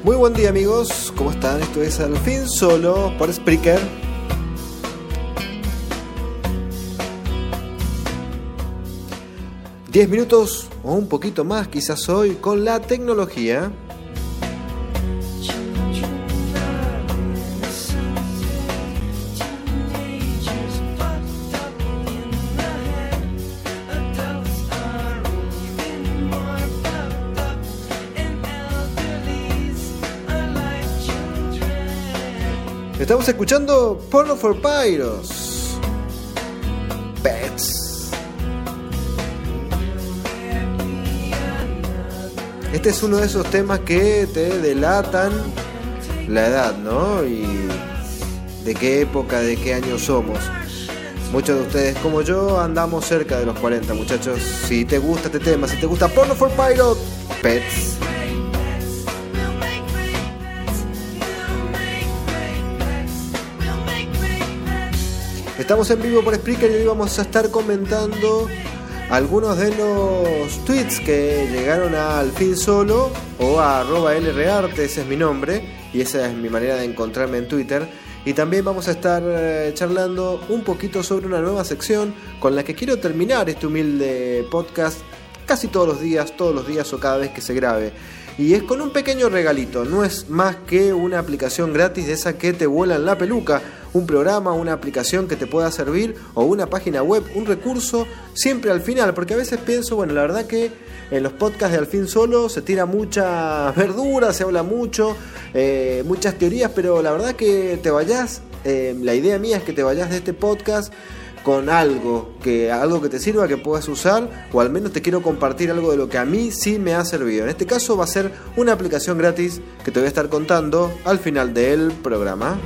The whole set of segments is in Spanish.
Muy buen día amigos, ¿cómo están? Esto es Al Fin Solo por Spreaker. Diez minutos o un poquito más quizás hoy con la tecnología. Estamos escuchando Porno for Pyros, Pets. Este es uno de esos temas que te delatan la edad, ¿no? Y de qué época, de qué año somos. Muchos de ustedes, como yo, andamos cerca de los 40, muchachos. Si te gusta este tema, si te gusta Porno for Pyros, Pets. Estamos en vivo por Spreaker y hoy vamos a estar comentando algunos de los tweets que llegaron a Al Fin Solo o a @lrearte, ese es mi nombre y esa es mi manera de encontrarme en Twitter. Y también vamos a estar charlando un poquito sobre una nueva sección con la que quiero terminar este humilde podcast casi todos los días o cada vez que se grabe. Y es con un pequeño regalito, no es más que una aplicación gratis de esa que te vuelan la peluca, un programa, una aplicación que te pueda servir o una página web, un recurso, siempre al final, porque a veces pienso, bueno, la verdad que en los podcasts de Al Fin Solo se tira mucha verdura, se habla mucho, muchas teorías, pero la verdad que te vayas, la idea mía es que te vayas de este podcast con algo que te sirva, que puedas usar, o al menos te quiero compartir algo de lo que a mí sí me ha servido. En este caso va a ser una aplicación gratis que te voy a estar contando al final del programa.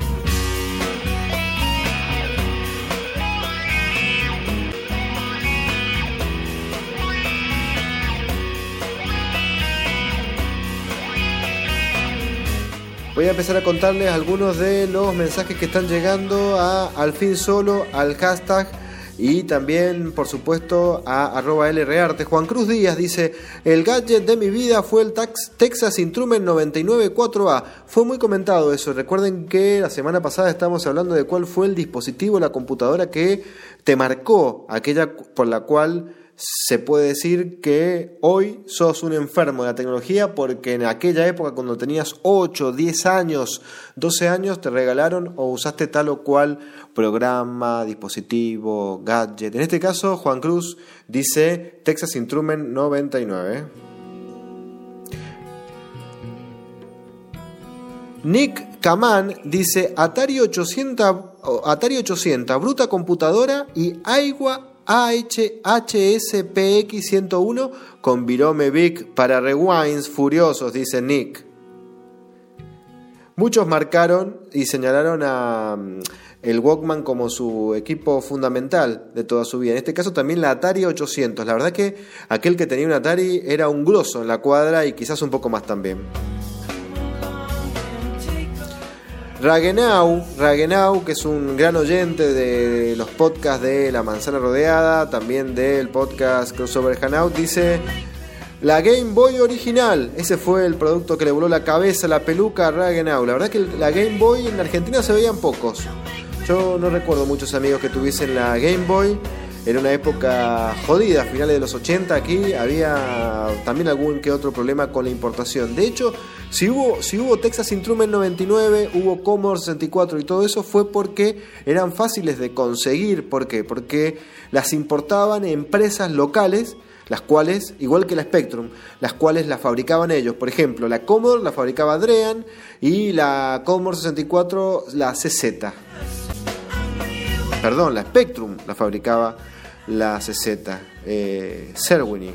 Voy a empezar a contarles algunos de los mensajes que están llegando a Al Fin Solo, al hashtag y también, por supuesto, a @lrearte. Juan Cruz Díaz dice: el gadget de mi vida fue el Texas Instrument 99 4A. Fue muy comentado eso. Recuerden que la semana pasada estábamos hablando de cuál fue el dispositivo, la computadora que te marcó, aquella por la cual se puede decir que hoy sos un enfermo de la tecnología, porque en aquella época cuando tenías 8, 10 años, 12 años te regalaron o usaste tal o cual programa, dispositivo, gadget. En este caso Juan Cruz dice Texas Instrument 99. Nick Kaman dice Atari 800, bruta computadora y HSPX 101 con Virome Vic para rewinds furiosos, dice Nick. Muchos marcaron y señalaron a el Walkman como su equipo fundamental de toda su vida. En este caso también la Atari 800. La verdad que aquel que tenía un Atari era un grosso en la cuadra y quizás un poco más también. Ragenau, que es un gran oyente de los podcasts de La Manzana Rodeada, también del podcast Crossover Hangout, dice: la Game Boy original, ese fue el producto que le voló la cabeza, la peluca a Ragenau. La verdad que la Game Boy en Argentina se veían pocos. Yo no recuerdo muchos amigos que tuviesen la Game Boy. Era una época jodida, a finales de los 80 aquí había también algún que otro problema con la importación. De hecho, si hubo Texas Instrument 99, hubo Commodore 64 y todo eso, fue porque eran fáciles de conseguir. ¿Por qué? Porque las importaban empresas locales, las cuales, igual que la Spectrum, las cuales las fabricaban ellos. Por ejemplo, la Commodore la fabricaba Adrean y la Commodore 64 la CZ. Perdón, la Spectrum la fabricaba la CZ, Cerwini.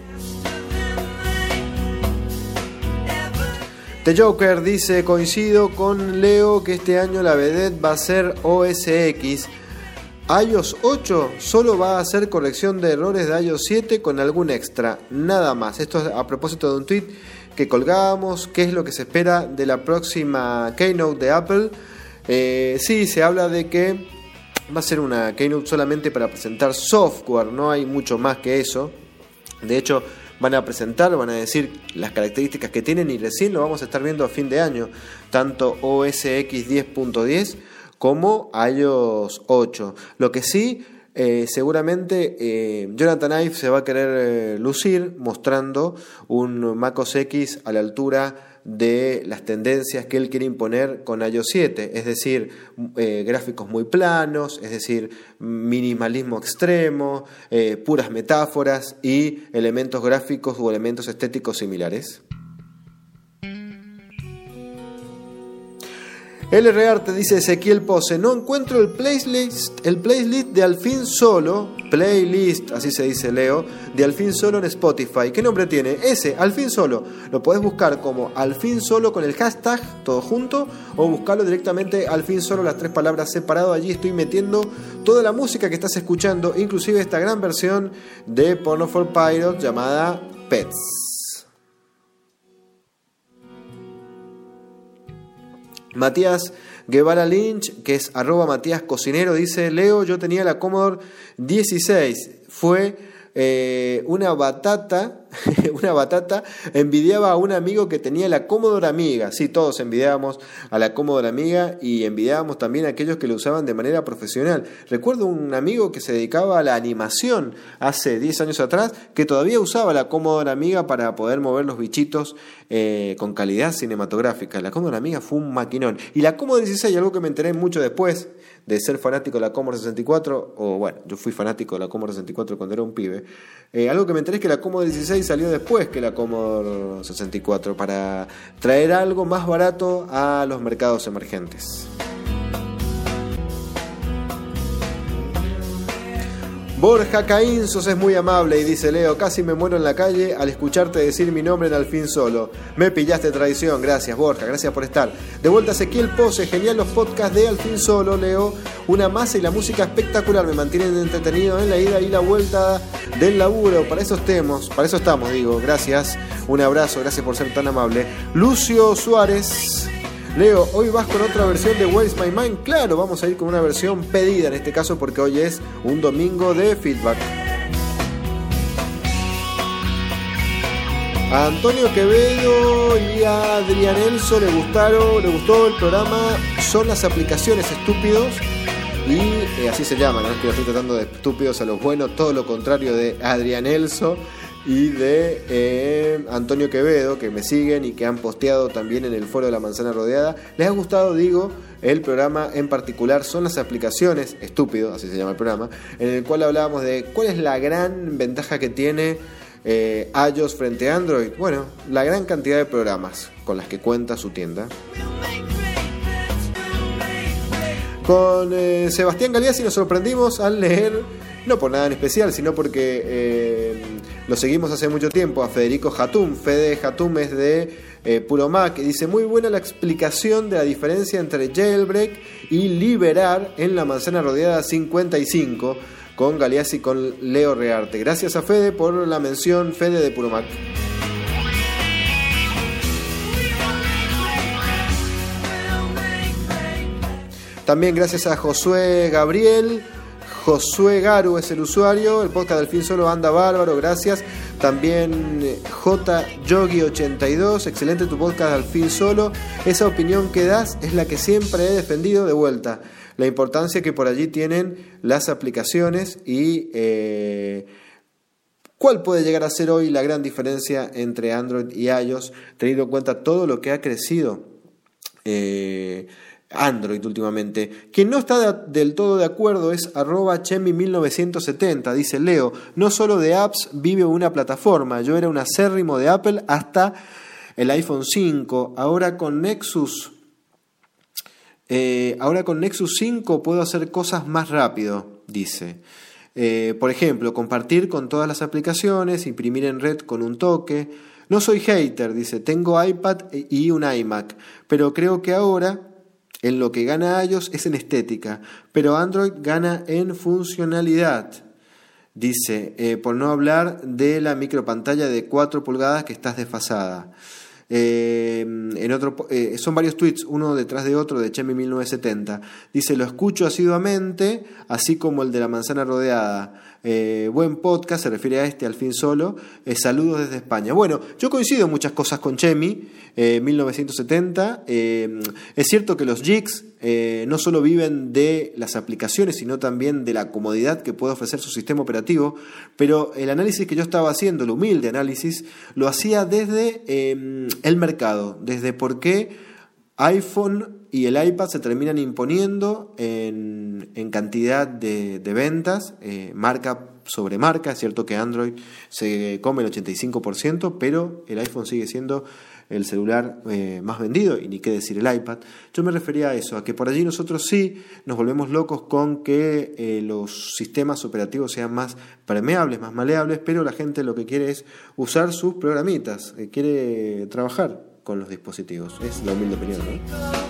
The Joker dice: coincido con Leo que este año la vedette va a ser OS X. iOS 8 solo va a hacer corrección de errores de iOS 7 con algún extra, nada más. Esto es a propósito de un tweet que colgábamos. ¿Qué es lo que se espera de la próxima Keynote de Apple? Sí, se habla de que va a ser una Keynote solamente para presentar software, no hay mucho más que eso. De hecho, van a presentar, van a decir las características que tienen y recién lo vamos a estar viendo a fin de año, tanto OS X 10.10 como iOS 8. Lo que sí, seguramente Jonathan Ive se va a querer lucir mostrando un macOS X a la altura de las tendencias que él quiere imponer con iOS 7, es decir, gráficos muy planos, es decir, minimalismo extremo, puras metáforas y elementos gráficos o elementos estéticos similares. LR Arte dice Ezequiel Pose, no encuentro el playlist de Al fin Solo, playlist, así se dice Leo, de Al fin Solo en Spotify. ¿Qué nombre tiene? Ese, Al fin Solo. Lo podés buscar como Al fin Solo con el hashtag, todo junto, o buscarlo directamente Al fin Solo, las 3 palabras separado. Allí estoy metiendo toda la música que estás escuchando, inclusive esta gran versión de Porno for Pirates llamada Pets. Matías Guevara Lynch, que es @Matías Cocinero, dice: Leo, yo tenía la Commodore 16, fue una batata, envidiaba a un amigo que tenía la Commodore Amiga. Sí, todos envidiábamos a la Commodore Amiga y envidiábamos también a aquellos que lo usaban de manera profesional. Recuerdo un amigo que se dedicaba a la animación hace 10 años atrás, que todavía usaba la Commodore Amiga para poder mover los bichitos con calidad cinematográfica. La Commodore Amiga fue un maquinón. Y la Commodore 16, algo que me enteré mucho después de ser fanático de la Commodore 64, o bueno, yo fui fanático de la Commodore 64 cuando era un pibe, algo que me enteré es que la Commodore 16 salió después que la Commodore 64 para traer algo más barato a los mercados emergentes. Borja Caín, sos es muy amable y dice: Leo, casi me muero en la calle al escucharte decir mi nombre en Al fin Solo. Me pillaste tradición, gracias Borja, gracias por estar. De vuelta Ezequiel Pose, genial los podcasts de Al fin Solo, Leo. Una masa y la música espectacular, me mantienen entretenido en la ida y la vuelta del laburo. Para eso estamos, digo, gracias, un abrazo, gracias por ser tan amable. Lucio Suárez: Leo, hoy vas con otra versión de Where's My Mind. Claro, vamos a ir con una versión pedida en este caso porque hoy es un domingo de feedback. A Antonio Quevedo y a Adrián Elso le gustó el programa Son las aplicaciones estúpidos. Y así se llama, no es que lo estoy tratando de estúpidos a los buenos, todo lo contrario de Adrián Elso y de Antonio Quevedo, que me siguen y que han posteado también en el foro de La Manzana Rodeada. Les ha gustado, digo, el programa en particular Son las aplicaciones, estúpido, así se llama el programa, en el cual hablábamos de cuál es la gran ventaja que tiene iOS frente a Android. Bueno, la gran cantidad de programas con las que cuenta su tienda. Con Sebastián Galeazzi nos sorprendimos al leer, no por nada en especial, sino porque lo seguimos hace mucho tiempo, a Federico Hatum. Fede Hatum es de Puro Mac, y dice: muy buena la explicación de la diferencia entre jailbreak y liberar en La Manzana Rodeada 55, con Galeazzi y con Leo Rearte. Gracias a Fede por la mención, Fede de Puro Mac. También gracias a Josué Gabriel. Josué Garu es el usuario. El podcast del fin solo anda bárbaro, gracias. También JYogi82, excelente tu podcast al fin solo. Esa opinión que das es la que siempre he defendido. De vuelta, la importancia que por allí tienen las aplicaciones y cuál puede llegar a ser hoy la gran diferencia entre Android y iOS, teniendo en cuenta todo lo que ha crecido Android últimamente. Quien no está del todo de acuerdo es @Chemi1970. Dice: Leo, no solo de apps vive una plataforma. Yo era un acérrimo de Apple hasta el iPhone 5. Ahora con Nexus 5 puedo hacer cosas más rápido, dice. Por ejemplo, compartir con todas las aplicaciones, imprimir en red con un toque. No soy hater, dice. Tengo iPad y un iMac, pero creo que ahora en lo que gana iOS es en estética, pero Android gana en funcionalidad. Dice, por no hablar de la micropantalla de 4 pulgadas que estás desfasada. Son varios tweets, uno detrás de otro, de Chemi1970. Dice: lo escucho asiduamente, así como el de la manzana rodeada. Buen podcast, se refiere a este, Al fin solo. Saludos desde España. Bueno, yo coincido en muchas cosas con Chemi, 1970. Es cierto que los geeks no solo viven de las aplicaciones, sino también de la comodidad que puede ofrecer su sistema operativo, pero el análisis que yo estaba haciendo, el humilde análisis, lo hacía desde el mercado, desde por qué iPhone y el iPad se terminan imponiendo en cantidad de ventas, marca sobre marca. Es cierto que Android se come el 85%, pero el iPhone sigue siendo el celular más vendido, y ni qué decir el iPad. Yo me refería a eso, a que por allí nosotros sí nos volvemos locos con que los sistemas operativos sean más permeables, más maleables, pero la gente lo que quiere es usar sus programitas, quiere trabajar con los dispositivos. Es la humilde opinión, ¿no?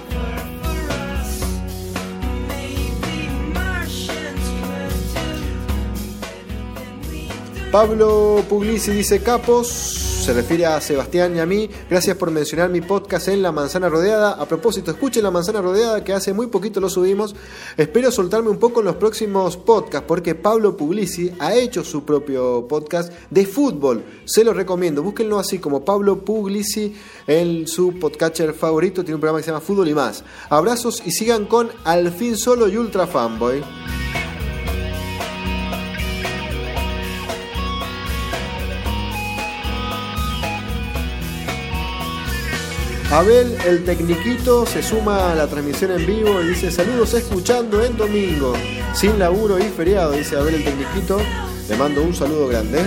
Pablo Puglisi dice: capos, se refiere a Sebastián y a mí. Gracias por mencionar mi podcast en La Manzana Rodeada. A propósito, escuchen La Manzana Rodeada, que hace muy poquito lo subimos. Espero soltarme un poco en los próximos podcasts, porque Pablo Puglisi ha hecho su propio podcast de fútbol. Se lo recomiendo. Búsquenlo así como Pablo Puglisi en su podcatcher favorito. Tiene un programa que se llama Fútbol y Más. Abrazos y sigan con Al fin solo y Ultra Fanboy. Abel, el tecniquito, se suma a la transmisión en vivo y dice: saludos escuchando en domingo, sin laburo y feriado, dice Abel, el tecniquito. Le mando un saludo grande.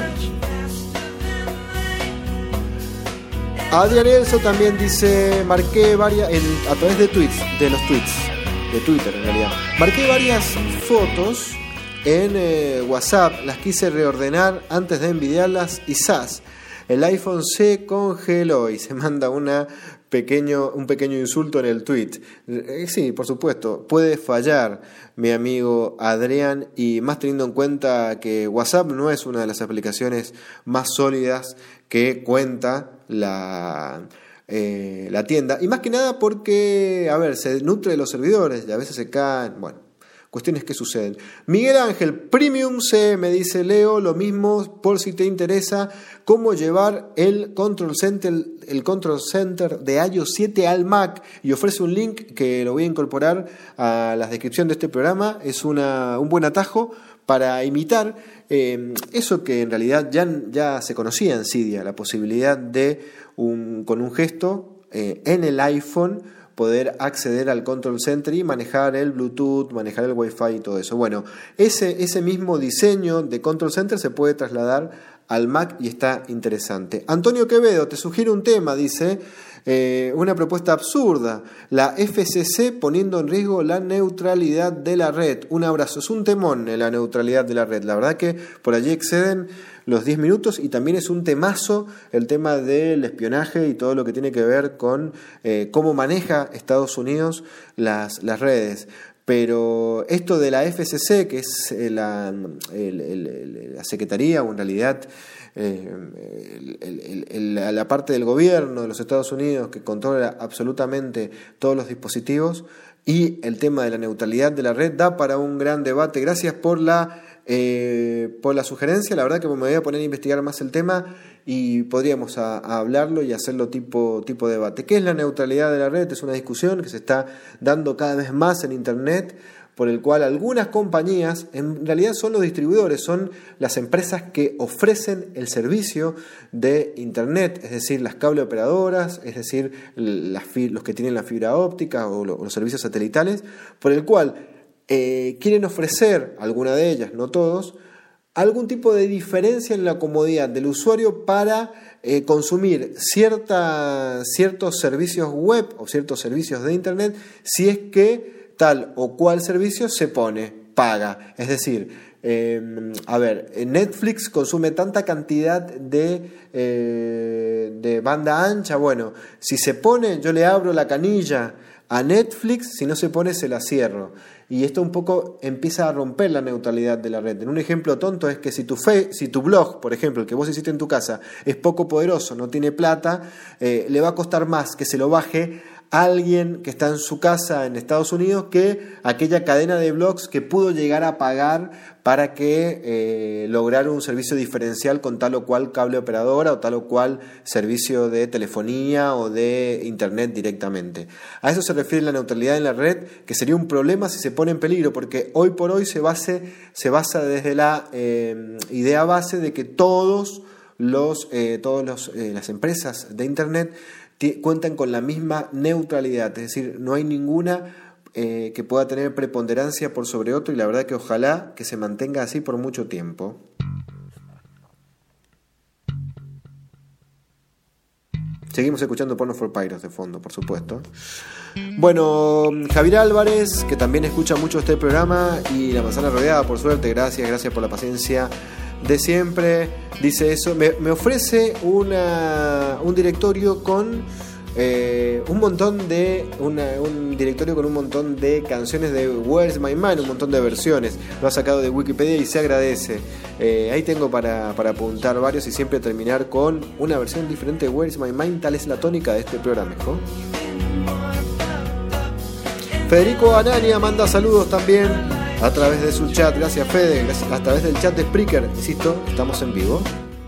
Adrián Elso también dice: marqué varias, a través de tweets, de Twitter en realidad, marqué varias fotos en WhatsApp, las quise reordenar antes de envidiarlas y ¡zas! El iPhone se congeló, y se manda un pequeño insulto en el tweet. Sí, por supuesto, puede fallar, mi amigo Adrián, y más teniendo en cuenta que WhatsApp no es una de las aplicaciones más sólidas que cuenta la tienda, y más que nada porque, se nutre de los servidores y a veces se caen, cuestiones que suceden. Miguel Ángel, Premium C, me dice Leo, lo mismo por si te interesa cómo llevar el Control Center de iOS 7 al Mac, y ofrece un link que lo voy a incorporar a la descripción de este programa. Es un buen atajo para imitar eso que en realidad ya se conocía en Cydia, la posibilidad de con un gesto en el iPhone poder acceder al Control Center y manejar el Bluetooth, manejar el Wi-Fi y todo eso. Bueno, ese mismo diseño de Control Center se puede trasladar al Mac y está interesante. Antonio Quevedo te sugiere un tema, dice, una propuesta absurda: la FCC poniendo en riesgo la neutralidad de la red. Un abrazo. Es un temón la neutralidad de la red. La verdad que por allí exceden los 10 minutos, y también es un temazo el tema del espionaje y todo lo que tiene que ver con cómo maneja Estados Unidos las redes. Pero esto de la FCC, que es la secretaría, o en realidad la parte del gobierno de los Estados Unidos que controla absolutamente todos los dispositivos, y el tema de la neutralidad de la red, da para un gran debate. Gracias por la sugerencia. La verdad que me voy a poner a investigar más el tema y podríamos hablarlo y hacerlo tipo debate. ¿Qué es la neutralidad de la red? Es una discusión que se está dando cada vez más en Internet, por el cual algunas compañías, en realidad son los distribuidores, son las empresas que ofrecen el servicio de Internet, es decir, las cable operadoras, es decir, los que tienen la fibra óptica o los servicios satelitales, por el cual quieren ofrecer, alguna de ellas, no todos, algún tipo de diferencia en la comodidad del usuario para consumir ciertos servicios web o ciertos servicios de Internet, si es que tal o cual servicio se paga. Es decir, Netflix consume tanta cantidad de banda ancha. Bueno, si se pone, yo le abro la canilla a Netflix, si no se pone se la cierro. Y esto un poco empieza a romper la neutralidad de la red. En un ejemplo tonto es que si tu blog, por ejemplo, el que vos hiciste en tu casa, es poco poderoso, no tiene plata, le va a costar más que se lo baje alguien que está en su casa en Estados Unidos que aquella cadena de blogs que pudo llegar a pagar para que lograr un servicio diferencial con tal o cual cable operadora o tal o cual servicio de telefonía o de internet directamente. A eso se refiere la neutralidad en la red, que sería un problema si se pone en peligro, porque hoy por hoy se basa desde la idea base de que todas las empresas de internet cuentan con la misma neutralidad, es decir, no hay ninguna que pueda tener preponderancia por sobre otro, y la verdad que ojalá que se mantenga así por mucho tiempo. Seguimos escuchando Porno for Pyros de fondo, por supuesto. Bueno, Javier Álvarez, que también escucha mucho este programa, y La Manzana Rodeada, por suerte, gracias por la paciencia de siempre, dice eso, me ofrece un directorio con un directorio con un montón de canciones de Where's My Mind, un montón de versiones. Lo ha sacado de Wikipedia y se agradece. Ahí tengo para apuntar varios y siempre terminar con una versión diferente de Where's My Mind. Tal es la tónica de este programa, ¿no? Federico Anania manda saludos también a través de su chat. Gracias, Fede. A través del chat de Spreaker. Insisto, estamos en vivo.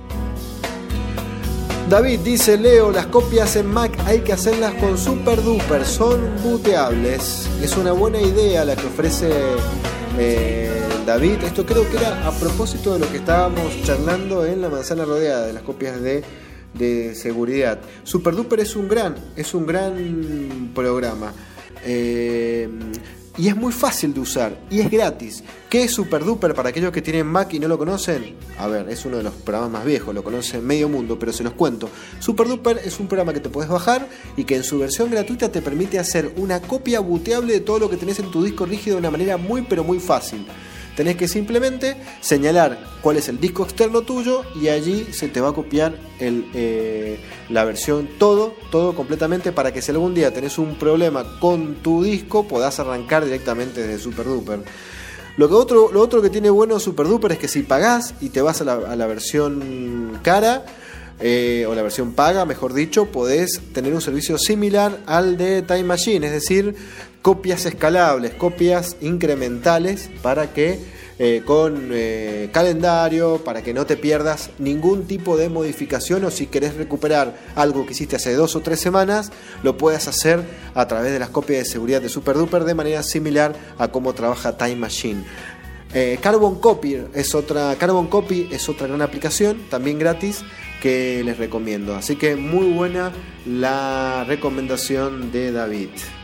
David dice: Leo, las copias en Mac hay que hacerlas con SuperDuper, son booteables. Es una buena idea la que ofrece David. Esto creo que era a propósito de lo que estábamos charlando en La Manzana Rodeada, de las copias de seguridad. SuperDuper es un gran programa. Y es muy fácil de usar y es gratis. ¿Qué es SuperDuper para aquellos que tienen Mac y no lo conocen? A ver, es uno de los programas más viejos, lo conoce medio mundo, pero se los cuento. SuperDuper es un programa que te puedes bajar y que en su versión gratuita te permite hacer una copia booteable de todo lo que tenés en tu disco rígido de una manera muy pero muy fácil. Tenés que simplemente señalar cuál es el disco externo tuyo y allí se te va a copiar la versión todo completamente, para que si algún día tenés un problema con tu disco podás arrancar directamente desde SuperDuper. Lo otro que tiene bueno SuperDuper es que si pagás y te vas a la versión cara, o la versión paga, mejor dicho, podés tener un servicio similar al de Time Machine, es decir, copias escalables, copias incrementales, para que con calendario, para que no te pierdas ningún tipo de modificación, o si querés recuperar algo que hiciste hace 2 o 3 semanas, lo puedes hacer a través de las copias de seguridad de SuperDuper de manera similar a cómo trabaja Time Machine. Carbon Copy es otra gran aplicación, también gratis, que les recomiendo. Así que muy buena la recomendación de David.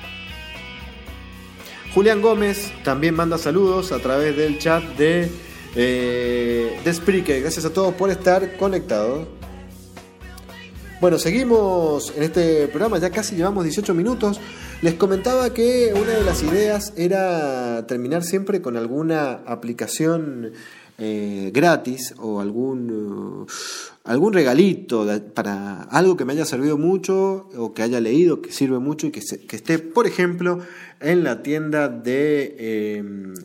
Julián Gómez también manda saludos a través del chat de Spreaker. Gracias a todos por estar conectados. Bueno, seguimos en este programa, ya casi llevamos 18 minutos. Les comentaba que una de las ideas era terminar siempre con alguna aplicación gratis o algún regalito para algo que me haya servido mucho o que haya leído que sirve mucho y que esté, por ejemplo, en la tienda de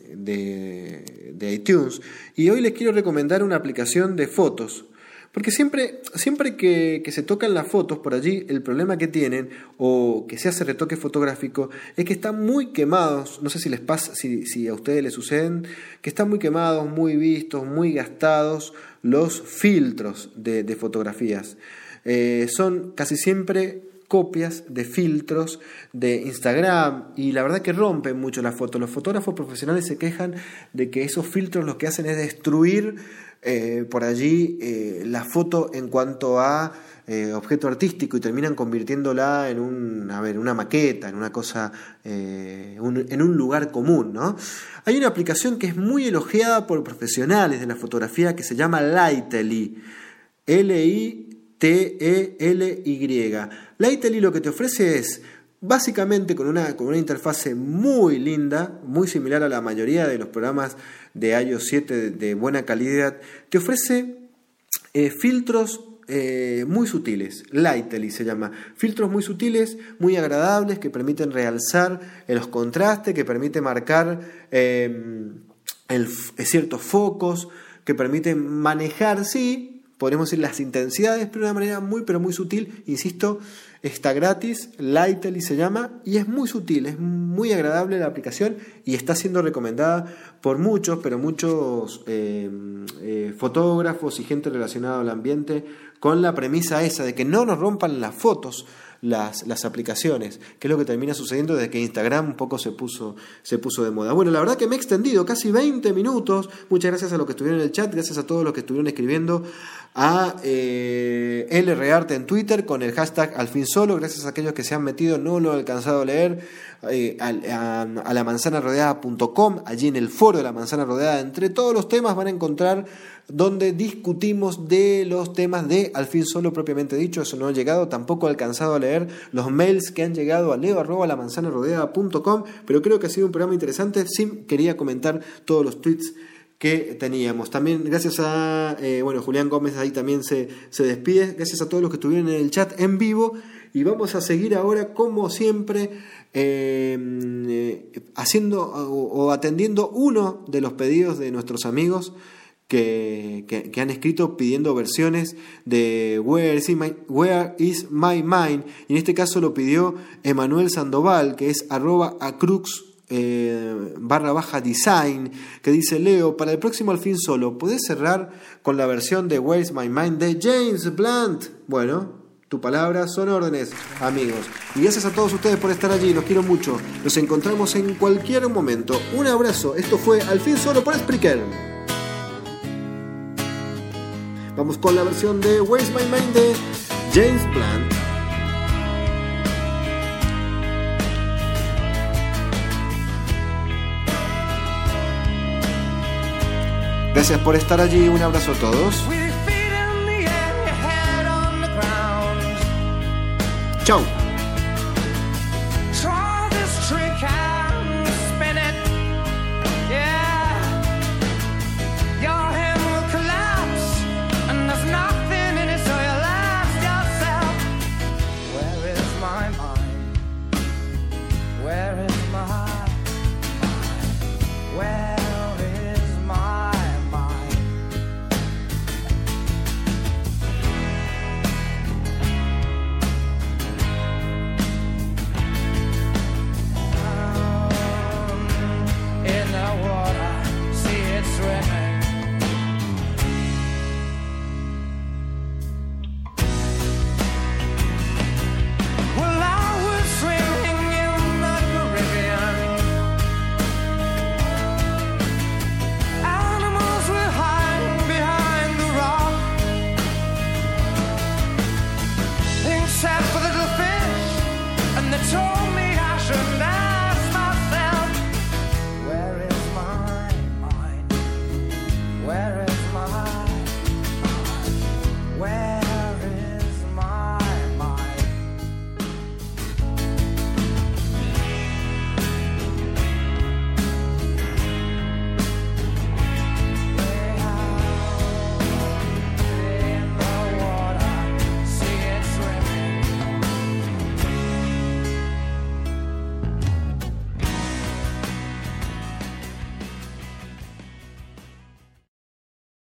iTunes. Y hoy les quiero recomendar una aplicación de fotos. Porque siempre que se tocan las fotos por allí, el problema que tienen, o que se hace retoque fotográfico, es que están muy quemados. No sé si les pasa, si a ustedes les suceden, que están muy quemados, muy vistos, muy gastados los filtros de fotografías. Son casi siempre copias de filtros de Instagram, y la verdad que rompen mucho la foto. Los fotógrafos profesionales se quejan de que esos filtros lo que hacen es destruir por allí la foto en cuanto a objeto artístico, y terminan convirtiéndola en una maqueta, en una cosa, en un lugar común, ¿no? Hay una aplicación que es muy elogiada por profesionales de la fotografía que se llama Lightly, Litely. Lightly lo que te ofrece es, básicamente, con una interfase muy linda, muy similar a la mayoría de los programas de iOS 7 de buena calidad, te ofrece filtros muy sutiles, Lightly se llama, filtros muy sutiles, muy agradables, que permiten realzar los contrastes, que permiten marcar ciertos focos, que permiten manejar, sí, podríamos decir las intensidades, pero de una manera muy pero muy sutil. Insisto, está gratis, Lightly se llama, y es muy sutil, es muy agradable la aplicación y está siendo recomendada por muchos, pero muchos fotógrafos y gente relacionada al ambiente, con la premisa esa de que no nos rompan las fotos las aplicaciones, que es lo que termina sucediendo desde que Instagram un poco se puso de moda. Bueno, la verdad que me he extendido casi 20 minutos. Muchas gracias a los que estuvieron en el chat, gracias a todos los que estuvieron escribiendo a LRarte en Twitter con el hashtag #alfinsolo, gracias a aquellos que se han metido, no lo he alcanzado a leer, a lamanzanarodeada.com, allí en el foro de La Manzana Rodeada, entre todos los temas van a encontrar donde discutimos de los temas de Al Fin Solo propiamente dicho. Eso no ha llegado, tampoco he alcanzado a leer los mails que han llegado a leo@lamanzanarodeada.com, pero creo que ha sido un programa interesante. Sí, quería comentar todos los tweets que teníamos. También gracias a Julián Gómez ahí también se despide. Gracias a todos los que estuvieron en el chat en vivo, y vamos a seguir ahora como siempre haciendo o atendiendo uno de los pedidos de nuestros amigos que han escrito pidiendo versiones de Where is my mind, y en este caso lo pidió Emanuel Sandoval, que es @acrux _design, que dice: Leo, para el próximo Al Fin Solo, ¿podés cerrar con la versión de Where is my mind de James Blunt? Bueno, tu palabra son órdenes, amigos. Y gracias a todos ustedes por estar allí, los quiero mucho. Nos encontramos en cualquier momento. Un abrazo. Esto fue Al Fin Solo por Spreaker. Vamos con la versión de Where's My Mind de James Blunt. Gracias por estar allí, un abrazo a todos. Chao.